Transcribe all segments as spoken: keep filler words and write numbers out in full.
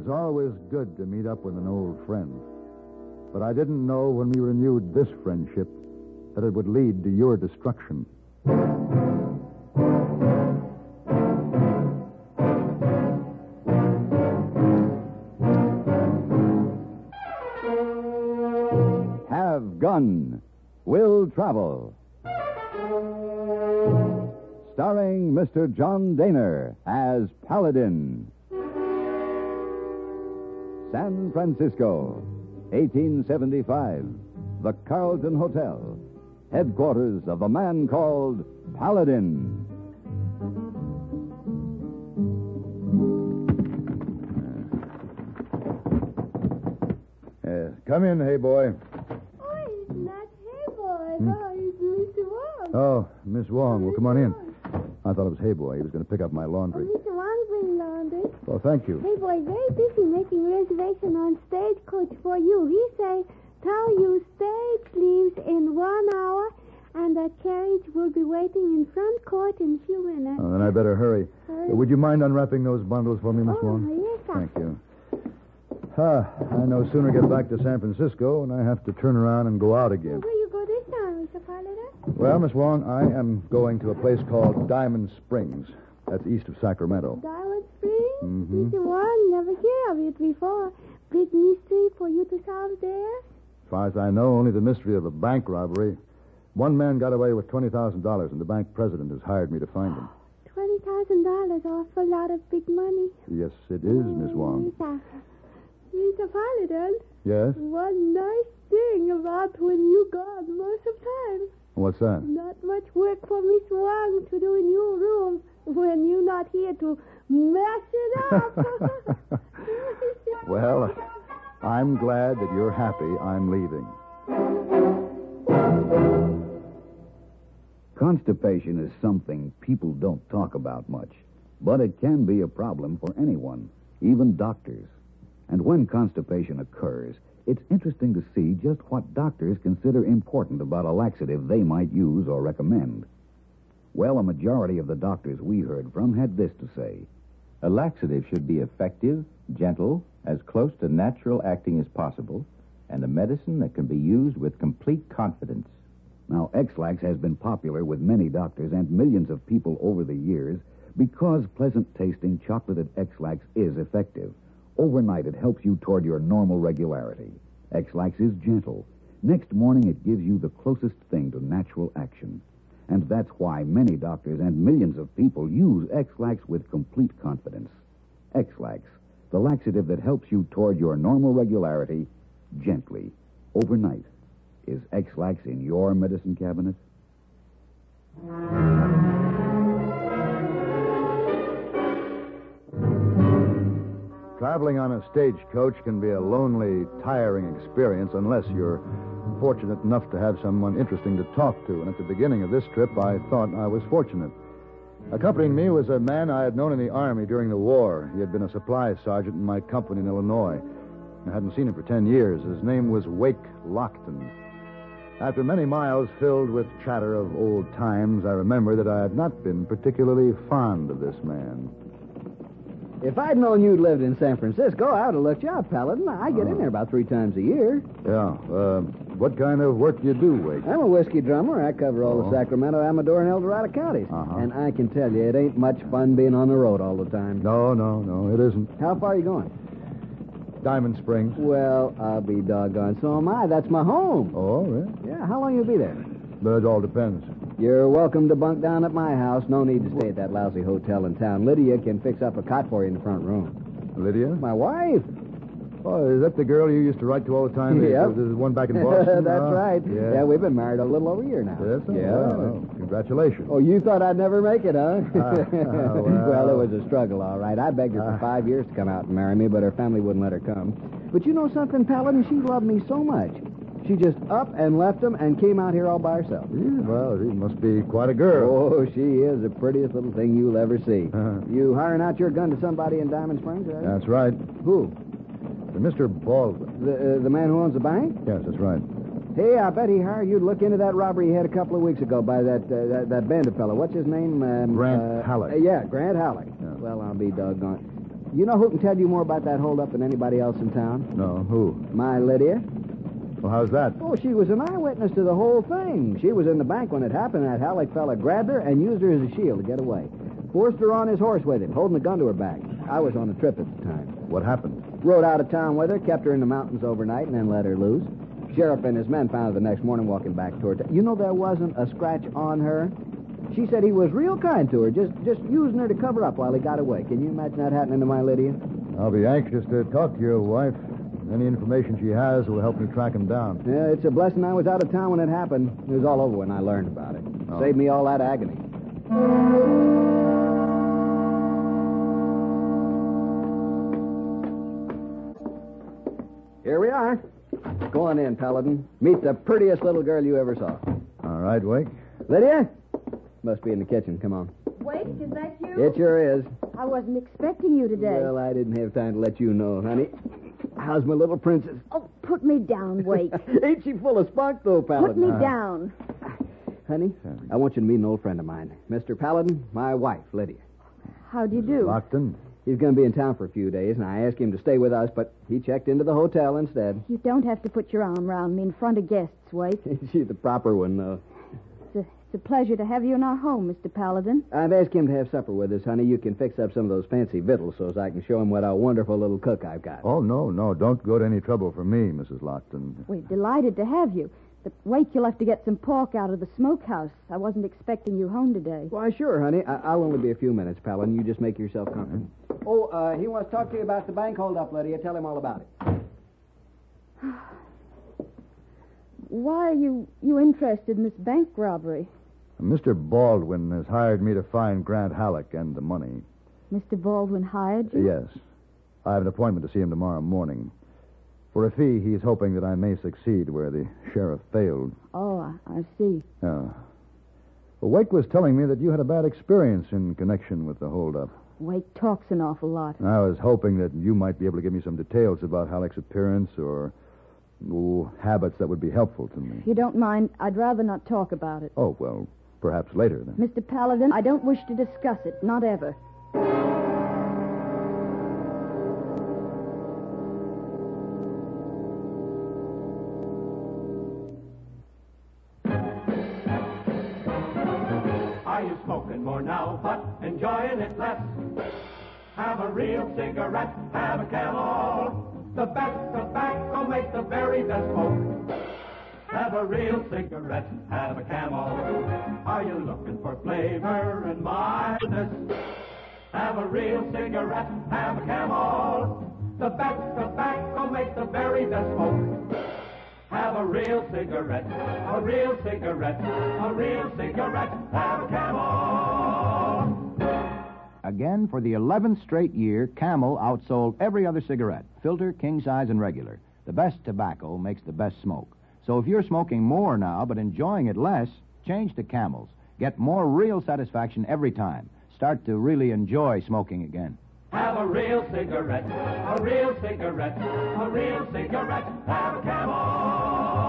it's always good to meet up with an old friend. But I didn't know when we renewed this friendship that it would lead to your destruction. Have Gun. Will Travel. Starring Mister John Daner as Paladin. San Francisco, eighteen seventy-five. The Carlton Hotel. Headquarters of the man called Paladin. Uh, come in, hey boy. Oh, it's not hey boy. Hmm? Oh, it's Mister Wong. Oh, Miss Wong. Well, come on in. I thought it was Hey Boy. He was going to pick up my laundry. Oh, Mister Wong bring laundry. Well, thank you. Hey Boy, very busy making reservation on Stagecoach for you. He say, tell you stage leaves in one hour, and the carriage will be waiting in front court in a few minutes. Oh, then I better hurry. Hurry. Uh, would you mind unwrapping those bundles for me, Miss Oh, Wong? yes, sir. Thank you. Ah, I no sooner get back to San Francisco and I have to turn around and go out again. Where you go this time, Mister Paladin? Well, Miss Wong, I am going to a place called Diamond Springs. That's east of Sacramento. Diamond Springs? Mm-hmm. Mister Wong, never hear of it before. Big mystery for you to solve there? As far as I know, only the mystery of a bank robbery. One man got away with twenty thousand dollars, and the bank president has hired me to find him. twenty thousand dollars, awful lot of big money. Yes, it is, Miss Wong. Mister Mister Paladin. Yes? One nice thing about when you gone most of time. What's that? Not much work for Miss Wong to do in your room when you're not here to mess it up. Well, I'm glad that you're happy I'm leaving. Constipation is something people don't talk about much, but it can be a problem for anyone, even doctors. And when constipation occurs, it's interesting to see just what doctors consider important about a laxative they might use or recommend. Well, a majority of the doctors we heard from had this to say. A laxative should be effective, gentle, as close to natural acting as possible, and a medicine that can be used with complete confidence. Now, X-Lax has been popular with many doctors and millions of people over the years because pleasant-tasting chocolated X-Lax is effective. Overnight, it helps you toward your normal regularity. X-Lax is gentle. Next morning, it gives you the closest thing to natural action. And that's why many doctors and millions of people use X-Lax with complete confidence. X-Lax, the laxative that helps you toward your normal regularity gently, overnight. Is X-Lax in your medicine cabinet? Traveling on a stagecoach can be a lonely, tiring experience unless you're fortunate enough to have someone interesting to talk to. And at the beginning of this trip, I thought I was fortunate. Accompanying me was a man I had known in the Army during the war. He had been a supply sergeant in my company in Illinois. I hadn't seen him for ten years. His name was Wake Lockton. After many miles filled with chatter of old times, I remember that I had not been particularly fond of this man. If I'd known you'd lived in San Francisco, I would have looked you up, Paladin. I get Oh. in there about three times a year. Yeah. Uh, what kind of work do you do, Wake? I'm a whiskey drummer. I cover all Oh. the Sacramento, Amador, and El Dorado counties. Uh-huh. And I can tell you, it ain't much fun being on the road all the time. No, no, no, it isn't. How far are you going? Diamond Springs. Well, I'll be doggone. So am I. That's my home. Oh, really? Yeah, how long you be there? But it all depends. You're welcome to bunk down at my house. No need to stay at that lousy hotel in town. Lydia can fix up a cot for you in the front room. Lydia? My wife. Oh, is that the girl you used to write to all the time? Yep. There's one back in Boston? That's Uh, right. Yeah. Yeah, we've been married a little over a year now. Yes, sir? Yeah. Well, congratulations. Oh, you thought I'd never make it, huh? Uh, well. well, it was a struggle, all right. I begged her for Uh. five years to come out and marry me, but her family wouldn't let her come. But you know something, Paladin? She loved me so much. She just up and left him and came out here all by herself. Yeah, well, she must be quite a girl. Oh, she is the prettiest little thing you'll ever see. Uh-huh. You hiring out your gun to somebody in Diamond Springs? Are you? That's right. Who? To Mister Baldwin. The, uh, the man who owns the bank? Yes, that's right. Hey, I bet he hired you to look into that robbery he had a couple of weeks ago by that uh, that, that bandit fellow. What's his name? Um, Grant uh, Halleck. uh, yeah, Grant Halleck. Yeah. Well, I'll be doggone. You know who can tell you more about that holdup than anybody else in town? No, who? My Lydia. Well, how's that? Oh, she was an eyewitness to the whole thing. She was in the bank when it happened. That Halleck fella grabbed her and used her as a shield to get away. Forced her on his horse with him, holding a gun to her back. I was on a trip at the time. What happened? Rode out of town with her, kept her in the mountains overnight, and then let her loose. Sheriff and his men found her the next morning walking back toward town. You know there wasn't a scratch on her? She said he was real kind to her, just just using her to cover up while he got away. Can you imagine that happening to my Lydia? I'll be anxious to talk to your wife. Any information she has will help me track him down. Yeah, it's a blessing I was out of town when it happened. It was all over when I learned about it. Oh. Saved me all that agony. Here we are. Go on in, Paladin. Meet the prettiest little girl you ever saw. All right, Wake. Lydia? Must be in the kitchen. Come on. Wait, is that you? It sure is. I wasn't expecting you today. Well, I didn't have time to let you know, honey. How's my little princess? Oh, put me down, Wake. Ain't she full of spunk, though, Paladin? Put me down. Honey, I want you to meet an old friend of mine. Mister Paladin, my wife, Lydia. How do you do? Lockton? He's going to be in town for a few days, and I asked him to stay with us, but he checked into the hotel instead. You don't have to put your arm around me in front of guests, Wake. She's the proper one, though. It's a, it's a pleasure to have you in our home, Mister Paladin. I've asked him to have supper with us, honey. You can fix up some of those fancy victuals so as I can show him what a wonderful little cook I've got. Oh, no, no. Don't go to any trouble for me, Missus Lockton. We're delighted to have you. But Wake, you'll have to get some pork out of the smokehouse. I wasn't expecting you home today. Why, sure, honey. I- I'll only be a few minutes, Paladin. You just make yourself comfortable. Oh, uh, he wants to talk to you about the bank holdup, Lydia. Tell him all about it. Why are you, you interested in this bank robbery? Mister Baldwin has hired me to find Grant Halleck and the money. Mister Baldwin hired you? Yes. I have an appointment to see him tomorrow morning. For a fee, he's hoping that I may succeed where the sheriff failed. Oh, I, I see. Yeah. Well, Wake was telling me that you had a bad experience in connection with the holdup. Wake talks an awful lot. I was hoping that you might be able to give me some details about Halleck's appearance or ooh, habits that would be helpful to me. If you don't mind, I'd rather not talk about it. Oh, well, perhaps later then. Mister Paladin, I don't wish to discuss it. Not ever. Smoking more now, but enjoying it less. Have a real cigarette, have a Camel. The best tobacco makes the very best smoke. Have a real cigarette, have a Camel. Are you looking for flavor and mildness? Have a real cigarette, have a Camel. The best tobacco makes the very best smoke. Have a real cigarette, a real cigarette, a real cigarette, have a Camel. Again, for the eleventh straight year, Camel outsold every other cigarette, filter, king size, and regular. The best tobacco makes the best smoke. So if you're smoking more now but enjoying it less, change to Camels. Get more real satisfaction every time. Start to really enjoy smoking again. Have a real cigarette, a real cigarette, a real cigarette, have a Camel.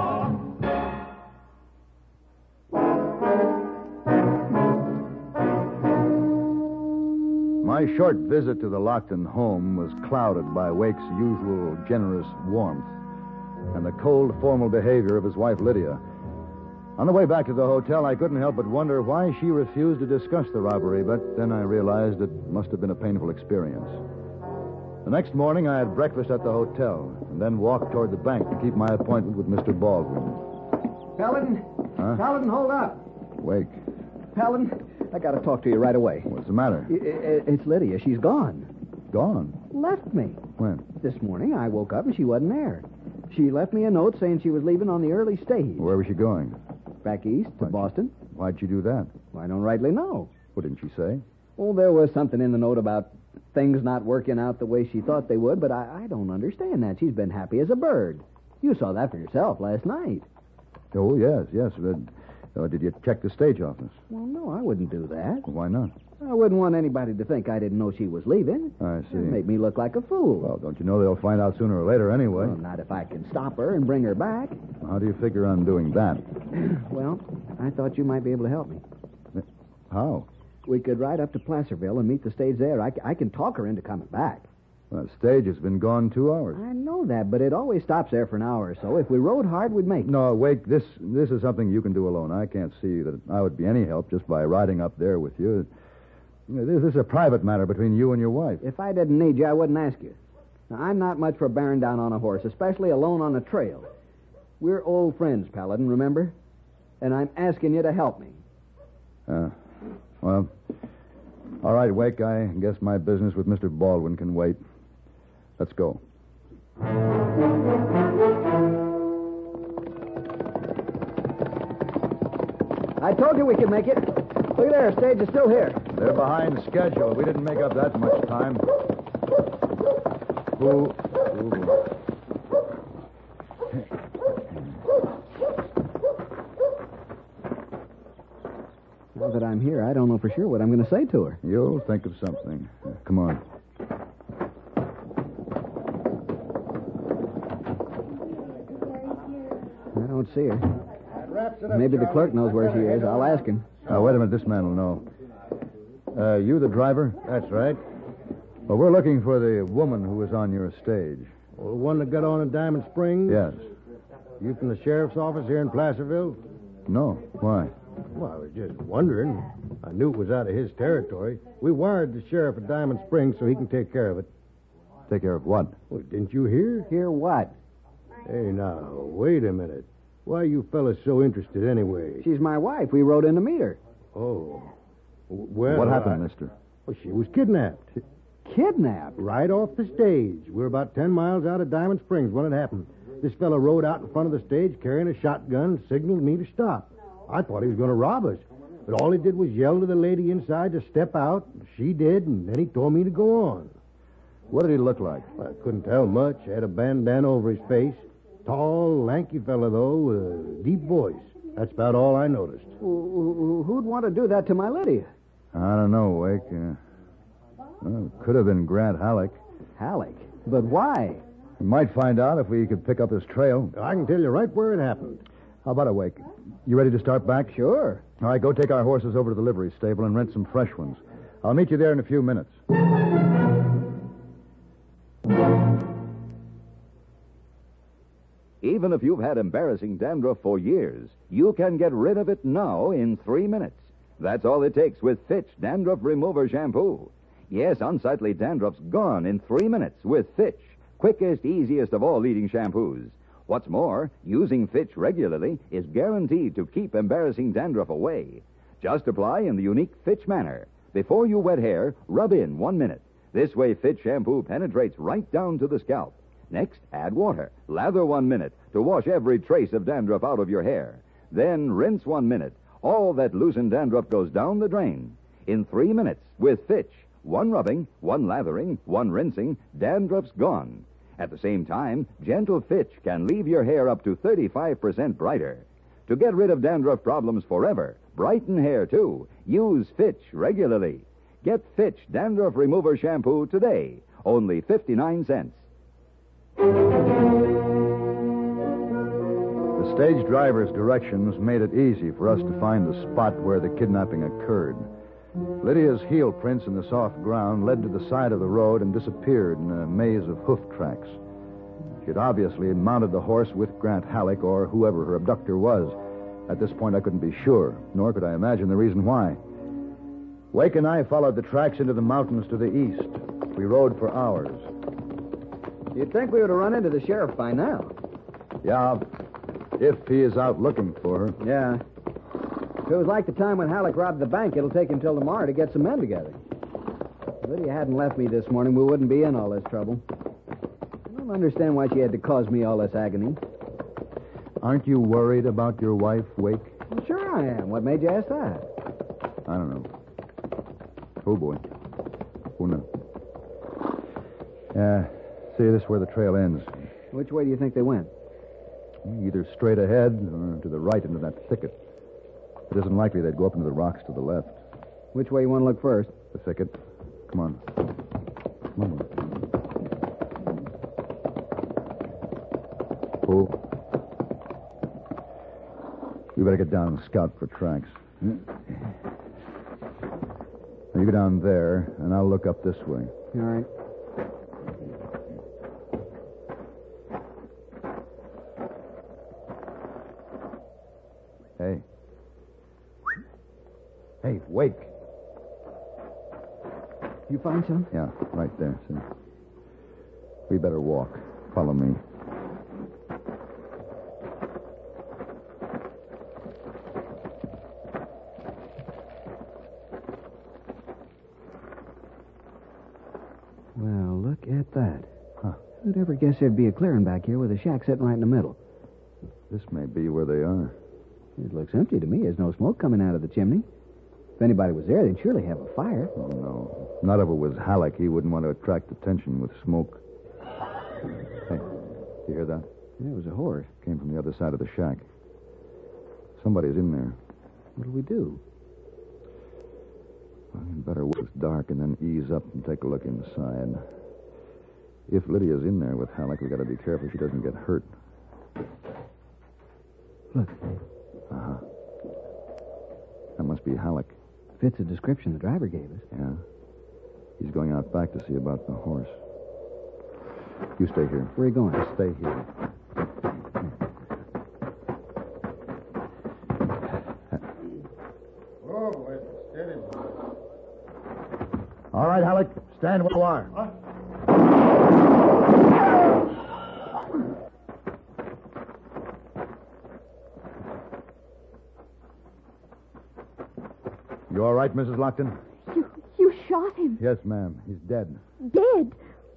My short visit to the Lockton home was clouded by Wake's usual generous warmth and the cold, formal behavior of his wife, Lydia. On the way back to the hotel, I couldn't help but wonder why she refused to discuss the robbery, but then I realized it must have been a painful experience. The next morning, I had breakfast at the hotel and then walked toward the bank to keep my appointment with Mister Baldwin. Paladin? Huh? Paladin, hold up. Wake. Paladin, I got to talk to you right away. What's the matter? I- I- It's Lydia. She's gone. Gone. Left me. When? This morning, I woke up and she wasn't there. She left me a note saying she was leaving on the early stage. Where was she going? Back east to Why'd she- Boston. Why'd she do that? Well, I don't rightly know. What didn't she say? Oh, there was something in the note about things not working out the way she thought they would, but I, I don't understand that. She's been happy as a bird. You saw that for yourself last night. Oh, yes, yes. But, uh, did you check the stage office? Well, no, I wouldn't do that. Why not? I wouldn't want anybody to think I didn't know she was leaving. I see. It'd make me look like a fool. Well, don't you know they'll find out sooner or later anyway? Well, not if I can stop her and bring her back. How do you figure on doing that? Well, I thought you might be able to help me. How? We could ride up to Placerville and meet the stage there. I, c- I can talk her into coming back. Well, the stage has been gone two hours. I know that, but it always stops there for an hour or so. If we rode hard, we'd make it. No, Wake, this this is something you can do alone. I can't see that I would be any help just by riding up there with you. This is a private matter between you and your wife. If I didn't need you, I wouldn't ask you. Now, I'm not much for bearing down on a horse, especially alone on a trail. We're old friends, Paladin, remember? And I'm asking you to help me. Uh, well, all right, Wake, I guess my business with Mister Baldwin can wait. Let's go. I told you we could make it. Look at there, stage is still here. They're behind schedule. We didn't make up that much time. Ooh. Ooh. Now that I'm here, I don't know for sure what I'm going to say to her. You'll think of something. Uh, come on. I don't see her. Maybe the clerk knows where she is. I'll ask him. Now, wait a minute. This man will know. Uh, you the driver? That's right. Well, we're looking for the woman who was on your stage. Well, the one that got on in Diamond Springs? Yes. You from the sheriff's office here in Placerville? No. Why? Well, I was just wondering. I knew it was out of his territory. We wired the sheriff at Diamond Springs so he can take care of it. Take care of what? Well, didn't you hear? Hear what? Hey, now, wait a minute. Why are you fellas so interested anyway? She's my wife. We rode in to meet her. Oh. Well, what happened, I... mister? Well, she was kidnapped. Kidnapped? Right off the stage. We're about ten miles out of Diamond Springs when it happened. This fellow rode out in front of the stage carrying a shotgun and signaled me to stop. I thought he was going to rob us. But all he did was yell to the lady inside to step out. She did, and then he told me to go on. What did he look like? I couldn't tell much. Had a bandana over his face. Tall, lanky fellow, though, with a deep voice. That's about all I noticed. Who'd want to do that to my Lydia? I don't know, Wake. Uh, well, it could have been Grant Halleck. Halleck? But why? We might find out if we could pick up his trail. I can tell you right where it happened. How about it, Wake? You ready to start back? Sure. All right, go take our horses over to the livery stable and rent some fresh ones. I'll meet you there in a few minutes. Even if you've had embarrassing dandruff for years, you can get rid of it now in three minutes. That's all it takes with Fitch Dandruff Remover Shampoo. Yes, unsightly dandruff's gone in three minutes with Fitch. Quickest, easiest of all leading shampoos. What's more, using Fitch regularly is guaranteed to keep embarrassing dandruff away. Just apply in the unique Fitch manner. Before you wet hair, rub in one minute. This way, Fitch shampoo penetrates right down to the scalp. Next, add water. Lather one minute to wash every trace of dandruff out of your hair. Then rinse one minute. All that loosened dandruff goes down the drain. In three minutes, with Fitch, one rubbing, one lathering, one rinsing, dandruff's gone. At the same time, gentle Fitch can leave your hair up to thirty-five percent brighter. To get rid of dandruff problems forever, brighten hair too, use Fitch regularly. Get Fitch Dandruff Remover Shampoo today. Only fifty-nine cents. The stage driver's directions made it easy for us to find the spot where the kidnapping occurred. Lydia's heel prints in the soft ground led to the side of the road and disappeared in a maze of hoof tracks. She had obviously mounted the horse with Grant Halleck or whoever her abductor was. At this point, I couldn't be sure, nor could I imagine the reason why. Wake and I followed the tracks into the mountains to the east. We rode for hours. You'd think we would have run into the sheriff by now. Yeah, if he is out looking for her. Yeah. If it was like the time when Halleck robbed the bank, it'll take until tomorrow to get some men together. If Lydia hadn't left me this morning, we wouldn't be in all this trouble. I don't understand why she had to cause me all this agony. Aren't you worried about your wife, Wake? Well, sure I am. What made you ask that? I don't know. Oh, boy. Who knows? Yeah, see, this is where the trail ends. Which way do you think they went? Either straight ahead or to the right into that thicket. It isn't likely they'd go up into the rocks to the left. Which way you want to look first? The thicket. Come on. Come on. Oh. We better get down and scout for tracks. Now you go down there, and I'll look up this way. All right. Hey. Hey, wake. You find some? Yeah, right there, see? We better walk. Follow me. Well, look at that. Huh. Who'd ever guess there'd be a clearing back here with a shack sitting right in the middle? This may be where they are. It looks empty to me. There's no smoke coming out of the chimney. If anybody was there, they'd surely have a fire. Oh, no. Not if it was Halleck. He wouldn't want to attract attention with smoke. Hey, you hear that? Yeah, it was a horse. Came from the other side of the shack. Somebody's in there. What'll we do? Well, you'd better wait till it's dark and then ease up and take a look inside. If Lydia's in there with Halleck, we got to be careful she doesn't get hurt. Look. Uh-huh. That must be Halleck. Fits the description the driver gave us. Yeah. He's going out back to see about the horse. You stay here. Where are you going? Stay here. Oh, wait, steady. All right, Halleck. Stand where you are. Huh? You all right, Missus Lockton? You, you shot him. Yes, ma'am. He's dead. Dead.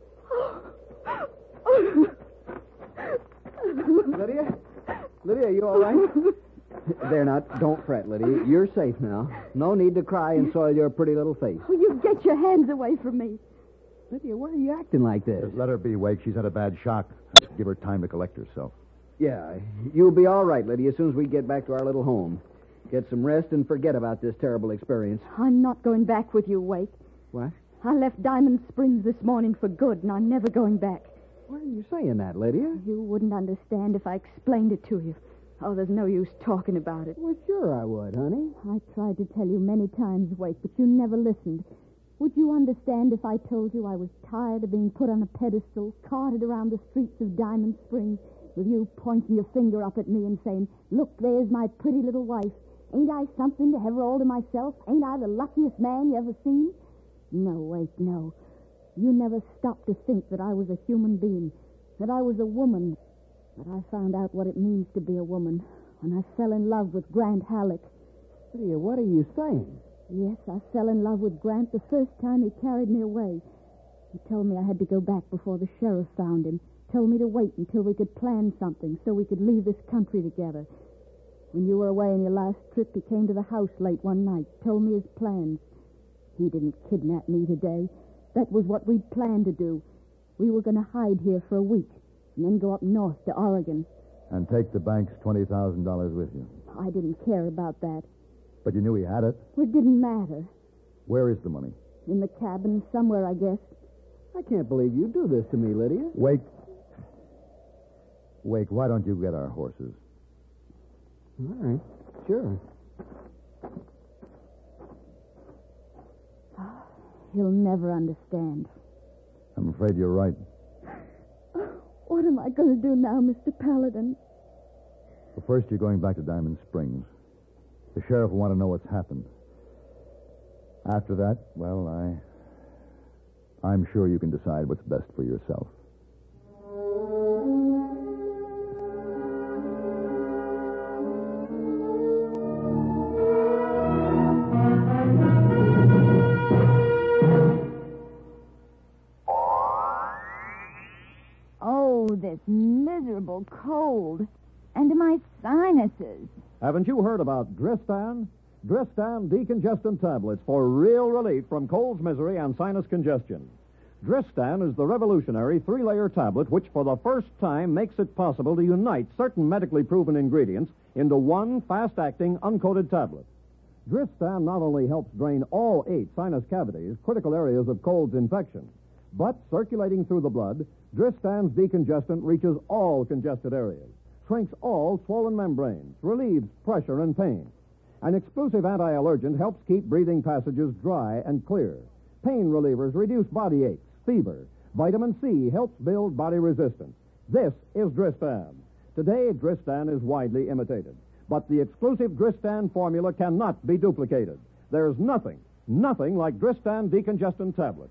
Lydia? Lydia, you all right? There, now, don't fret, Lydia. You're safe now. No need to cry and soil your pretty little face. Will you get your hands away from me? Lydia, why are you acting like this? Just let her be, Wake. She's had a bad shock. Give her time to collect herself. Yeah, you'll be all right, Lydia, as soon as we get back to our little home. Get some rest and forget about this terrible experience. I'm not going back with you, Wake. What? I left Diamond Springs this morning for good, and I'm never going back. Why are you saying that, Lydia? You wouldn't understand if I explained it to you. Oh, there's no use talking about it. Well, sure I would, honey. I tried to tell you many times, Wake, but you never listened. Would you understand if I told you I was tired of being put on a pedestal, carted around the streets of Diamond Springs, with you pointing your finger up at me and saying, look, there's my pretty little wife. Ain't I something to have her all to myself? Ain't I the luckiest man you ever seen? No, Wake, no. You never stopped to think that I was a human being, that I was a woman. But I found out what it means to be a woman when I fell in love with Grant Halleck. Lydia, what are you saying? Yes, I fell in love with Grant the first time he carried me away. He told me I had to go back before the sheriff found him. Told me to wait until we could plan something so we could leave this country together. When you were away on your last trip, he came to the house late one night, told me his plans. He didn't kidnap me today. That was what we'd planned to do. We were going to hide here for a week and then go up north to Oregon. And take the bank's twenty thousand dollars with you. I didn't care about that. But you knew he had it? It didn't matter. Where is the money? In the cabin somewhere, I guess. I can't believe you do this to me, Lydia. Wake. Wake, why don't you get our horses? All right, sure. He'll never understand. I'm afraid you're right. What am I going to do now, Mister Paladin? Well, first, you're going back to Diamond Springs. The sheriff will want to know what's happened. After that, well, I... I'm sure you can decide what's best for yourself. Oh, this miserable cold. And my sinuses. Haven't you heard about Dristan? Dristan decongestant tablets for real relief from cold's misery and sinus congestion. Dristan is the revolutionary three-layer tablet which for the first time makes it possible to unite certain medically proven ingredients into one fast-acting, uncoated tablet. Dristan not only helps drain all eight sinus cavities, critical areas of cold's infection, but circulating through the blood, Dristan's decongestant reaches all congested areas, shrinks all swollen membranes, relieves pressure and pain. An exclusive anti-allergent helps keep breathing passages dry and clear. Pain relievers reduce body aches, fever. Vitamin C helps build body resistance. This is Dristan. Today, Dristan is widely imitated. But the exclusive Dristan formula cannot be duplicated. There's nothing, nothing like Dristan decongestant tablets.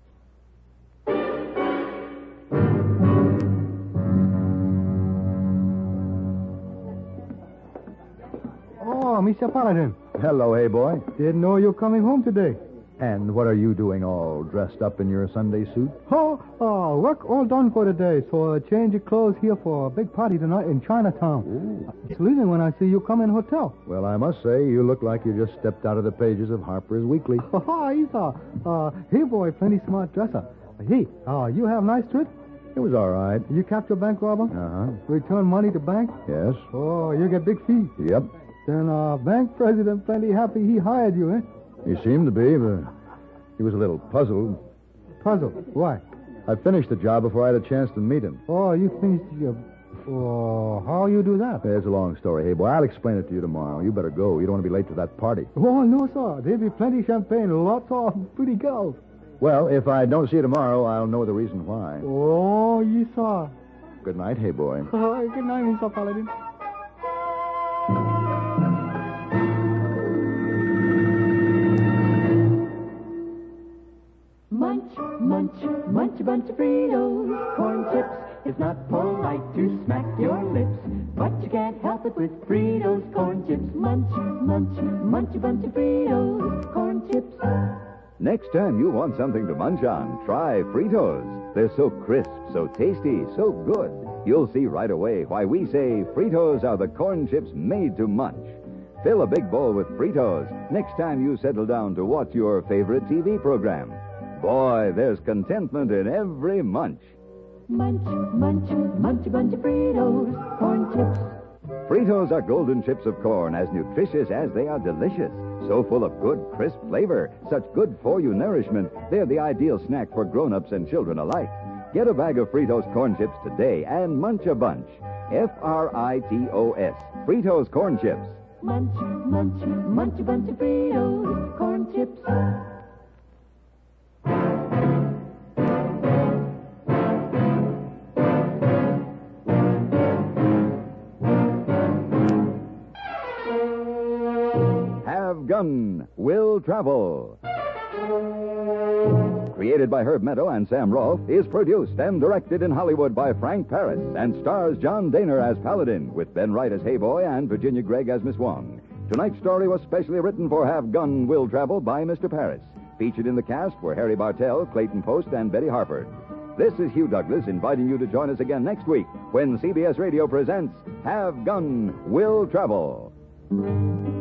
Oh, Mister Paladin. Hello, hey boy. Didn't know you were coming home today. And what are you doing all dressed up in your Sunday suit? Oh, uh, work all done for today, so I change your clothes here for a big party tonight in Chinatown. Ooh. It's leaving when I see you come in hotel. Well, I must say, you look like you just stepped out of the pages of Harper's Weekly. Oh, he's a, uh, hey boy, plenty smart dresser. Hey, uh, you have nice trip? It was all right. You capture bank robber? Uh-huh. Return money to bank? Yes. Oh, you get big fee. Yep. Then, uh, bank president plenty happy he hired you, eh? He seemed to be, but he was a little puzzled. Puzzled? Why? I finished the job before I had a chance to meet him. Oh, you finished your... Oh, how you do that? There's a long story. Hey, boy, I'll explain it to you tomorrow. You better go. You don't want to be late to that party. Oh, no, sir. There'll be plenty champagne, lots of pretty girls. Well, if I don't see you tomorrow, I'll know the reason why. Oh, yes, sir. Good night, hey, boy. Uh, good night, Mister Paladin. Munch, munch, munch a bunch of Fritos, corn chips. It's not polite to smack your lips, but you can't help it with Fritos, corn chips. Munch, munch, munch a bunch of Fritos, corn chips. Next time you want something to munch on, try Fritos. They're so crisp, so tasty, so good. You'll see right away why we say Fritos are the corn chips made to munch. Fill a big bowl with Fritos next time you settle down to watch your favorite T V program. Boy, there's contentment in every munch. Munch, munch, munch a bunch of Fritos, corn chips. Fritos are golden chips of corn, as nutritious as they are delicious. So full of good, crisp flavor, such good-for-you nourishment, they're the ideal snack for grown-ups and children alike. Get a bag of Fritos corn chips today and munch a bunch. F R I T O S, Fritos corn chips. Munch, munch, munch a bunch of Fritos, corn chips. Have Gun Will Travel. Created by Herb Meadow and Sam Rolfe, is produced and directed in Hollywood by Frank Paris and stars John Daner as Paladin, with Ben Wright as Hayboy and Virginia Gregg as Miss Wong. Tonight's story was specially written for Have Gun Will Travel by Mister Paris. Featured in the cast were Harry Bartell, Clayton Post, and Betty Harford. This is Hugh Douglas inviting you to join us again next week when C B S Radio presents Have Gun Will Travel.